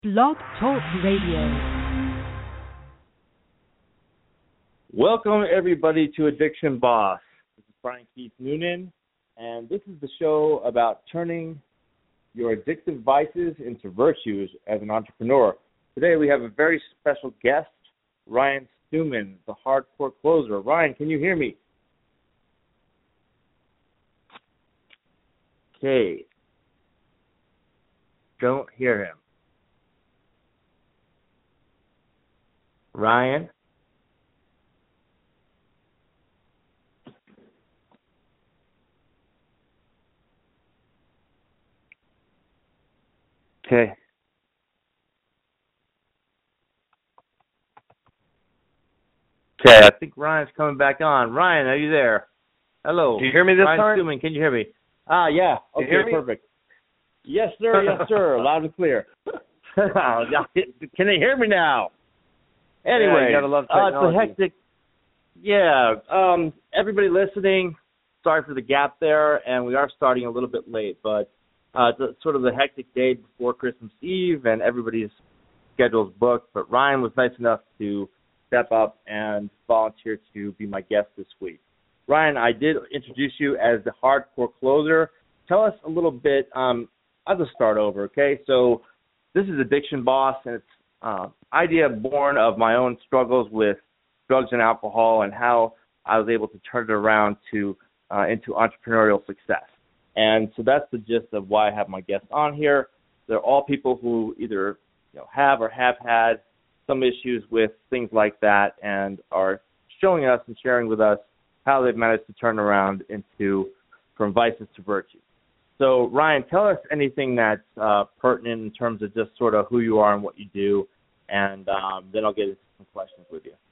Blog Talk Radio. Welcome, everybody, to Addiction Boss. This is Brian Keith Noonan, and this is the show about turning your addictive vices into virtues as an entrepreneur. Today, we have a very special guest, Ryan Stewman, the hardcore closer. Ryan, can you hear me? Okay. Don't hear him. Ryan? Okay. Okay, I think Ryan's coming back on. Ryan, are you there? Hello. Do you hear me this Ryan time? Stewman, can you hear me? Yeah. Okay, you hear me? Perfect. Yes, sir. Yes, sir. Loud and clear. Can they hear me now? Anyway, you gotta love technology. it's a hectic. Yeah. Everybody listening, sorry for the gap there, and we are starting a little bit late, but it's sort of the hectic day before Christmas Eve, and everybody's schedule's booked. But Ryan was nice enough to step up and volunteer to be my guest this week. Ryan, I did introduce you as the hardcore closer. Tell us a little bit. I'll just start over, okay? So this is Addiction Boss, and it's idea born of my own struggles with drugs and alcohol and how I was able to turn it around to into entrepreneurial success. And so that's the gist of why I have my guests on here. They're all people who either have or have had some issues with things like that and are showing us and sharing with us how they've managed to turn around from vices to virtue. So, Ryan, tell us anything that's pertinent in terms of just sort of who you are and what you do, and then I'll get into some questions with you.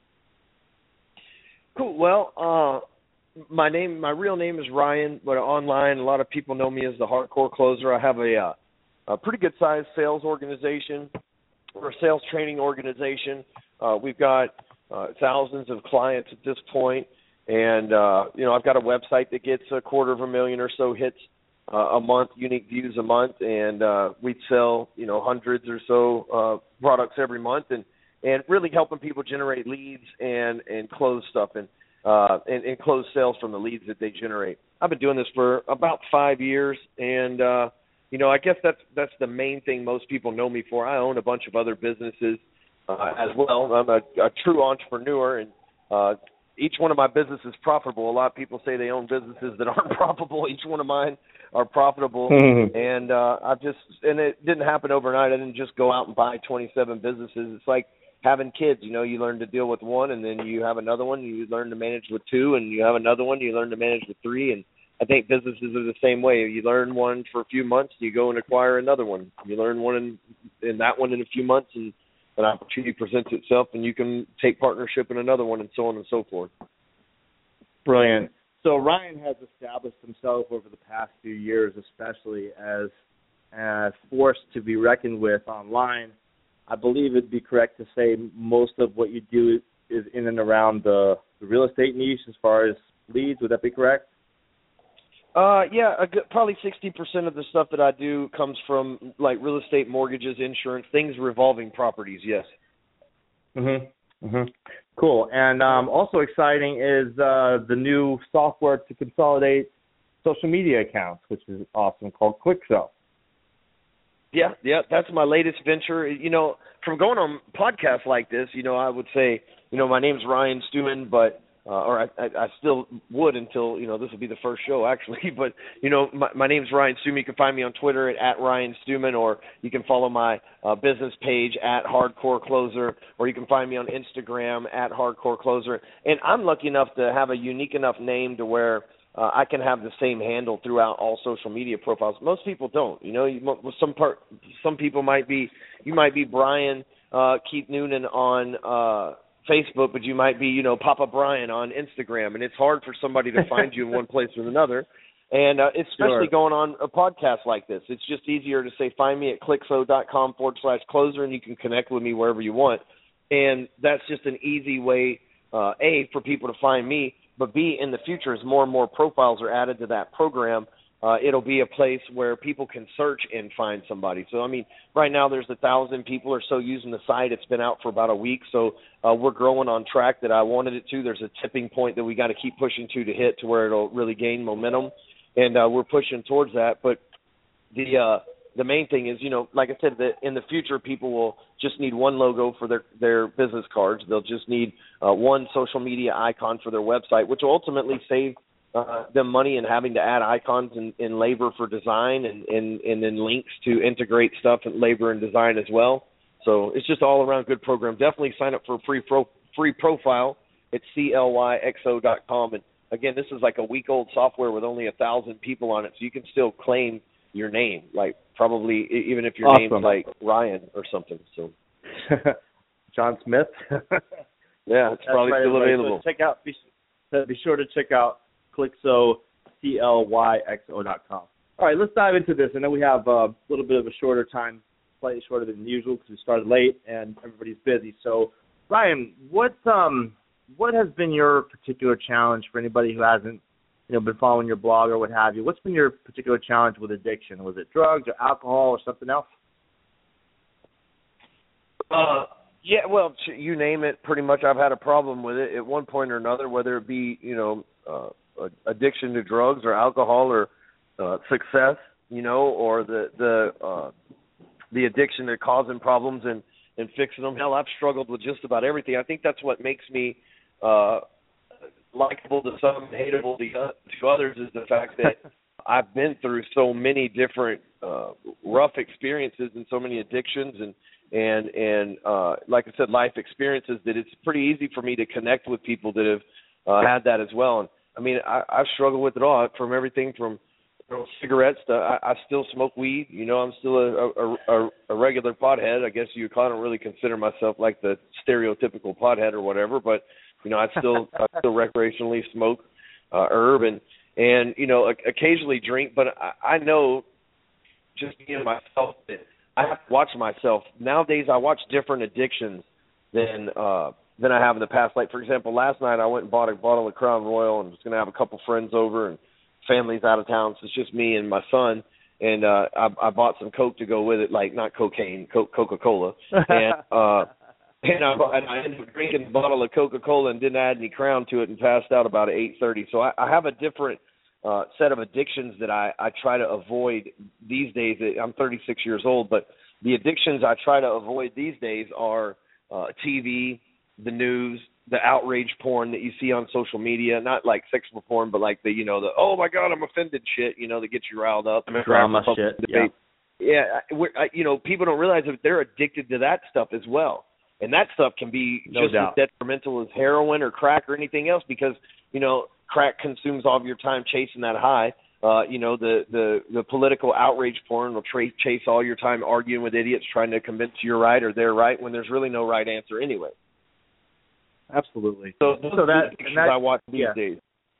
Cool. Well, my real name is Ryan, but online a lot of people know me as the hardcore closer. I have a pretty good-sized sales organization or sales training organization. We've got thousands of clients at this point, and I've got a website that gets 250,000 or so hits a month, unique views a month, and we sell hundreds or so products every month, and really helping people generate leads and close stuff and close sales from the leads that they generate. I've been doing this for about 5 years, and I guess that's the main thing most people know me for. I own a bunch of other businesses as well. I'm a true entrepreneur, and each one of my businesses is profitable. A lot of people say they own businesses that aren't profitable. Each one of mine are profitable, and it didn't happen overnight. I didn't just go out and buy 27 businesses. It's like having kids. You learn to deal with one, and then you have another one. You learn to manage with two, and you have another one. You learn to manage with three, and I think businesses are the same way. You learn one for a few months, you go and acquire another one. You learn one in that one in a few months, and an opportunity presents itself, and you can take partnership in another one, and so on and so forth. Brilliant. So Ryan has established himself over the past few years, especially as a force to be reckoned with online. I believe it'd be correct to say most of what you do is in and around the real estate niche as far as leads. Would that be correct? Probably 60% of the stuff that I do comes from like real estate, mortgages, insurance, things revolving properties. Yes. Cool. And also exciting is the new software to consolidate social media accounts, which is awesome, called QuickSell. Yeah, that's my latest venture. From going on podcasts like this, I would say, my name's Ryan Stewman, but I still would until, this will be the first show, actually. But, my name's Ryan Stewman. You can find me on Twitter at Ryan Stewman, or you can follow my business page at Hardcore Closer, or you can find me on Instagram at Hardcore Closer. And I'm lucky enough to have a unique enough name to where I can have the same handle throughout all social media profiles. Most people don't. Some people might be, you might be Brian Keith Noonan on Facebook, but you might be, Papa Brian on Instagram, and it's hard for somebody to find you in one place or another. And especially going on a podcast like this, it's just easier to say, find me at clickso.com/closer, and you can connect with me wherever you want. And that's just an easy way, A, for people to find me, but B, in the future, as more and more profiles are added to that program, it'll be a place where people can search and find somebody. So, I mean, right now there's 1,000 people or so using the site. It's been out for about a week, so we're growing on track that I wanted it to. There's a tipping point that we got to keep pushing to hit to where it'll really gain momentum, and we're pushing towards that. But the main thing is, like I said, that in the future people will just need one logo for their business cards. They'll just need one social media icon for their website, which will ultimately save them money in having to add icons and labor for design and then links to integrate stuff and labor and design as well. So it's just all around good program. Definitely sign up for a free profile at clyxo.com. And again, this is like a week old software with only 1,000 people on it, so you can still claim your name, like probably even if your name's like Ryan or something. So John Smith. Yeah, it's probably still available. So check out. Be sure to check out Clyxo, clyxo.com. All right, let's dive into this. I know we have a little bit of a shorter time, slightly shorter than usual because we started late and everybody's busy. So, Ryan, what has been your particular challenge for anybody who hasn't, been following your blog or what have you? What's been your particular challenge with addiction? Was it drugs or alcohol or something else? Yeah, well, you name it. Pretty much, I've had a problem with it at one point or another, whether it be addiction to drugs or alcohol or success, or the addiction to causing problems and fixing them. Hell, I've struggled with just about everything. I think that's what makes me likable to some and hateable to others is the fact that I've been through so many different rough experiences and so many addictions and like I said, life experiences that it's pretty easy for me to connect with people that have had that as well. And I mean, I've struggled with it all, from everything from cigarettes to I still smoke weed. I'm still a regular pothead. I guess I don't really consider myself like the stereotypical pothead or whatever, but I still recreationally smoke herb and occasionally drink. But I know, just being myself, that I have to watch myself. Nowadays, I watch different addictions than I have in the past. Like, for example, last night I went and bought a bottle of Crown Royal and was going to have a couple friends over, and family's out of town, so it's just me and my son. And I bought some Coke to go with it, like not cocaine, Coca-Cola. And I ended up drinking a bottle of Coca-Cola and didn't add any Crown to it and passed out about 8:30. So I have a different set of addictions that I try to avoid these days. I'm 36 years old, but the addictions I try to avoid these days are TV, the news, the outrage porn that you see on social media, not like sexual porn, but like the oh my God, I'm offended shit, that gets you riled up. Drama shit. Yeah. People don't realize that they're addicted to that stuff as well. And that stuff can be just as detrimental as heroin or crack or anything else because, crack consumes all of your time chasing that high. The political outrage porn will chase all your time arguing with idiots trying to convince you're right or they're right when there's really no right answer anyway. Absolutely. So that I watch these days.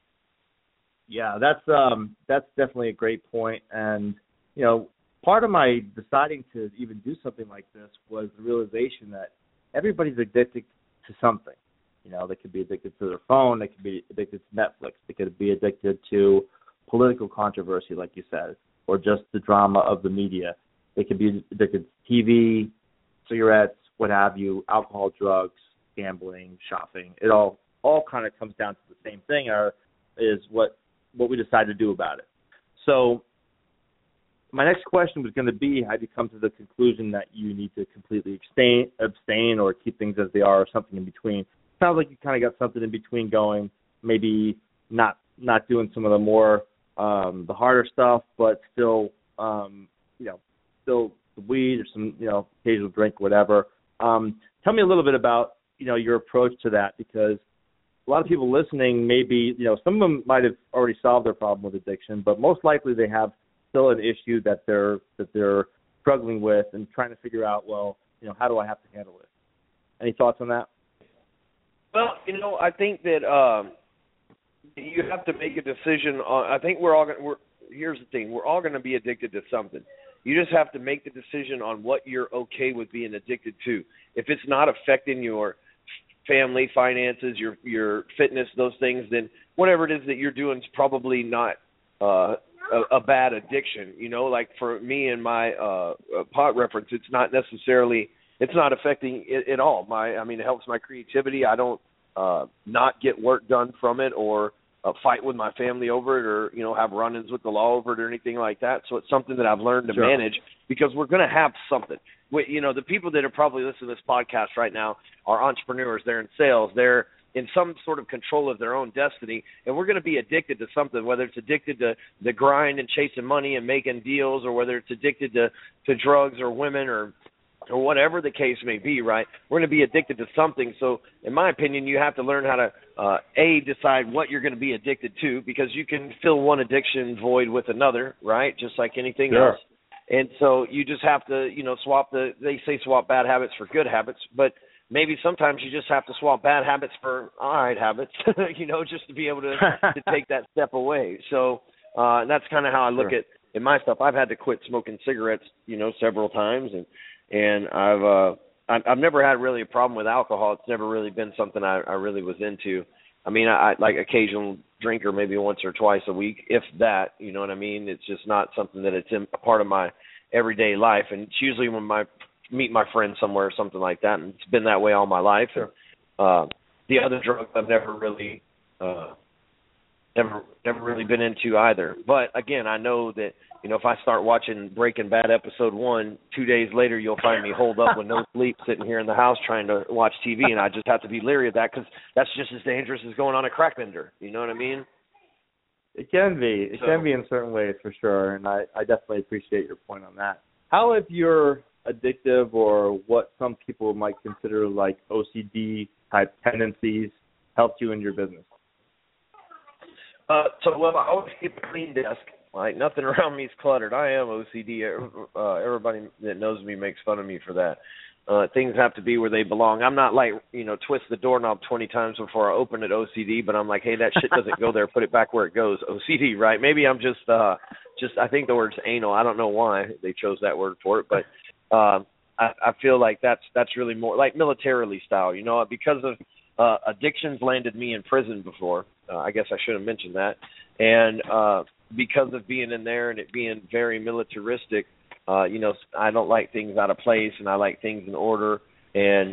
Yeah, that's definitely a great point. And, part of my deciding to even do something like this was the realization that everybody's addicted to something. They could be addicted to their phone. They could be addicted to Netflix. They could be addicted to political controversy, like you said, or just the drama of the media. They could be addicted to TV, cigarettes, what have you, alcohol, drugs, gambling, shopping. It all kind of comes down to the same thing, or is what we decide to do about it. So my next question was going to be, have you come to the conclusion that you need to completely abstain or keep things as they are or something in between? Sounds like you kind of got something in between going, maybe not doing some of the more the harder stuff, but still still the weed or some occasional drink, whatever. Tell me a little bit about your approach to that, because a lot of people listening, maybe some of them might have already solved their problem with addiction, but most likely they have still an issue that they're struggling with and trying to figure out, how do I have to handle it? Any thoughts on that? Well, I think that you have to make a decision on. I think here's the thing: we're all going to be addicted to something. You just have to make the decision on what you're okay with being addicted to. If it's not affecting your family, finances, your fitness, those things, then whatever it is that you're doing is probably not a bad addiction. You know, like for me and my pot reference, it's not affecting it at all. It helps my creativity. I don't not get work done from it, or fight with my family over it, or have run-ins with the law over it, or anything like that. So it's something that I've learned to manage, because we're going to have something. The people that are probably listening to this podcast right now are entrepreneurs. They're in sales. They're in some sort of control of their own destiny, and we're going to be addicted to something, whether it's addicted to the grind and chasing money and making deals, or whether it's addicted to drugs or women or whatever the case may be, right? We're going to be addicted to something. So in my opinion, you have to learn how to, decide what you're going to be addicted to, because you can fill one addiction void with another, right? Just like anything else. And so you just have to, they say swap bad habits for good habits, but maybe sometimes you just have to swap bad habits for all right habits, just to be able to take that step away. So that's kind of how I look at my stuff. I've had to quit smoking cigarettes, several times, and I've never had really a problem with alcohol. It's never really been something I really was into. I like occasional drinker, maybe once or twice a week, if that, you know what I mean? It's just not something that it's a part of my everyday life. And it's usually when meet my friends somewhere or something like that, and it's been that way all my life. Sure. The other drugs I've never really been into either. But again, I know that if I start watching Breaking Bad episode 1, 2 days later you'll find me holed up with no sleep, sitting here in the house trying to watch TV, and I just have to be leery of that, because that's just as dangerous as going on a crack bender. You know what I mean? It can be. It can be in certain ways, for sure, and I definitely appreciate your point on that. How have your addictive, or what some people might consider like OCD type tendencies, helped you in your business? I always keep a clean desk. Like, nothing around me is cluttered. I am OCD. Everybody that knows me makes fun of me for that. Things have to be where they belong. I'm not like, twist the doorknob 20 times before I open it OCD, but I'm like, hey, that shit doesn't go there. Put it back where it goes. OCD, right? Maybe I'm just I think the word's anal. I don't know why they chose that word for it, but I feel like that's really more like militarily style, because of addictions landed me in prison before. I guess I should have mentioned that. And because of being in there and it being very militaristic, I don't like things out of place, and I like things in order. And,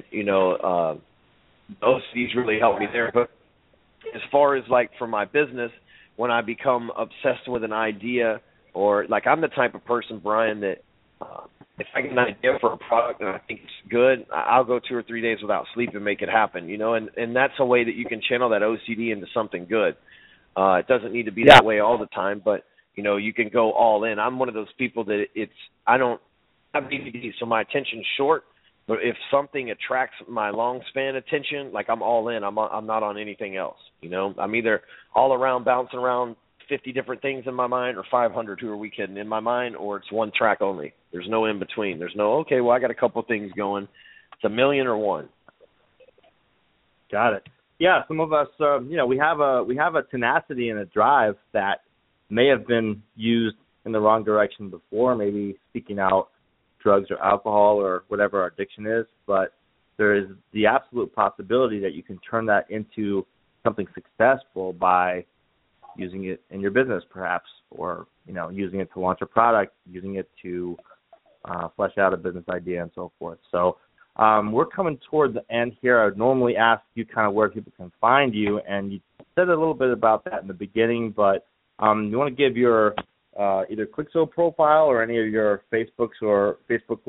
OCD's really helped me there. But as far as like for my business, when I become obsessed with an idea, or like I'm the type of person, Brian, that if I get an idea for a product and I think it's good, I'll go 2 or 3 days without sleep and make it happen, and that's a way that you can channel that OCD into something good. It doesn't need to be that way all the time, but, you can go all in. I'm one of those people that I don't have ADD, so my attention's short, but if something attracts my long span attention, like I'm all in. I'm not on anything else, I'm either all around bouncing around 50 different things in my mind, or 500, who are we kidding, in my mind, or it's one track only. There's no in between. There's no, okay, well, I got a couple things going. It's a million or one. Got it. Yeah, some of us, we have a tenacity and a drive that may have been used in the wrong direction before, maybe seeking out drugs or alcohol or whatever our addiction is, but there is the absolute possibility that you can turn that into something successful by using it in your business, perhaps, or using it to launch a product, using it to flesh out a business idea, and so forth. So we're coming toward the end here. I would normally ask you kind of where people can find you, and you said a little bit about that in the beginning, but you want to give your either Clixo profile or any of your Facebook or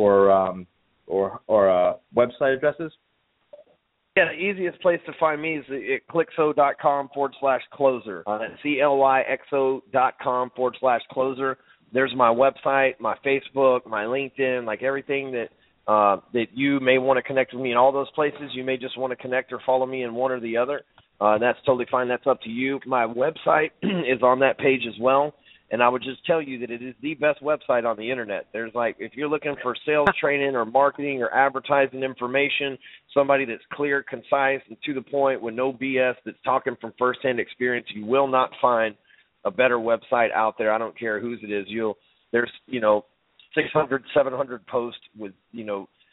website addresses? Yeah, the easiest place to find me is at Clixo.com/closer. That's CLYXO.com/closer. There's my website, my Facebook, my LinkedIn, like everything that you may want to connect with me in all those places. You may just want to connect or follow me in one or the other. That's totally fine. That's up to you. My website is on that page as well. And I would just tell you that it is the best website on the internet. There's if you're looking for sales training or marketing or advertising information, somebody that's clear, concise, and to the point with no BS, that's talking from firsthand experience, you will not find a better website out there. I don't care whose it is. There's 600, 700 posts with,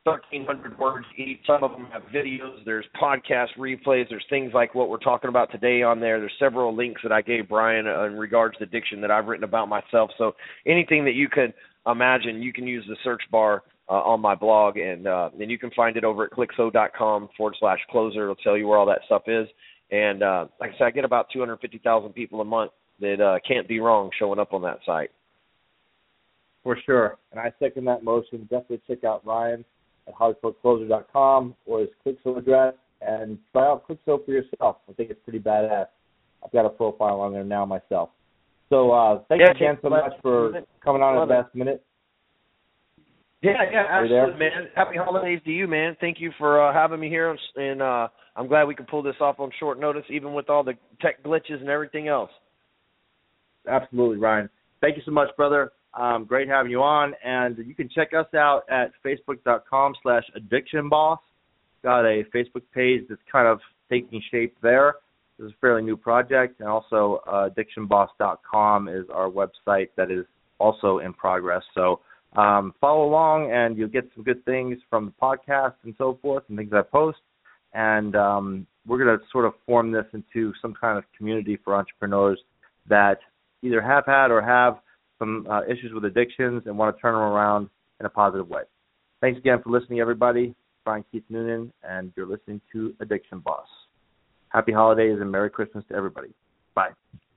1,300 words each. Some of them have videos. There's podcast replays. There's things like what we're talking about today on there. There's several links that I gave Brian in regards to addiction that I've written about myself. So anything that you could imagine, you can use the search bar on my blog, and then you can find it over at clixo.com/closer. It'll tell you where all that stuff is. And like I said, I get about 250,000 people a month that can't be wrong showing up on that site. For sure. And I second that motion. Definitely check out Ryan at hardcorecloser.com or his Clixo address and try out Clixo for yourself. I think it's pretty badass. I've got a profile on there now myself. So thank you again so much for coming on at the last minute. Yeah, absolutely, man. Happy holidays to you, man. Thank you for having me here, and I'm glad we could pull this off on short notice, even with all the tech glitches and everything else. Absolutely, Ryan. Thank you so much, brother. Great having you on, and you can check us out at facebook.com/addictionboss. Got a Facebook page that's kind of taking shape there. This is a fairly new project, and also addictionboss.com is our website that is also in progress. So follow along, and you'll get some good things from the podcast and so forth, and things I post. And we're going to sort of form this into some kind of community for entrepreneurs that either have had or have some issues with addictions and want to turn them around in a positive way. Thanks again for listening, everybody. Brian Keith Noonan, and you're listening to Addiction Boss. Happy holidays and Merry Christmas to everybody. Bye.